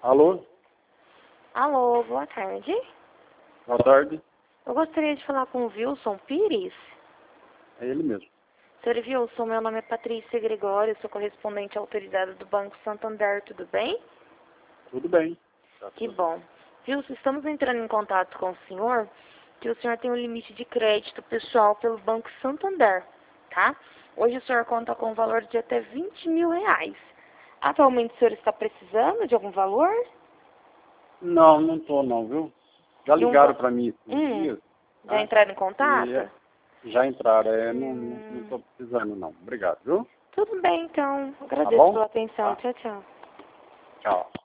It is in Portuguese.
Alô? Alô, boa tarde. Boa tarde. Eu gostaria de falar com o Wilson Pires. É ele mesmo. Senhor Wilson, meu nome é Patrícia Gregório, sou correspondente autorizada do Banco Santander, tudo bem? Tudo bem. Tá Que tudo. bom. Wilson, estamos entrando em contato com o senhor, que o senhor tem um limite de crédito pessoal pelo Banco Santander, tá? Hoje o senhor conta com um valor de até R$ 20.000. Atualmente o senhor está precisando de algum valor? Não, não tô não, viu? Já Não ligaram va- para mim esses dias, Já né? entraram em E contato? já entraram. Não tô precisando não. Obrigado, viu? Tudo bem, então. Tá Agradeço bom? pela atenção. Tá. Tchau, tchau. Tchau.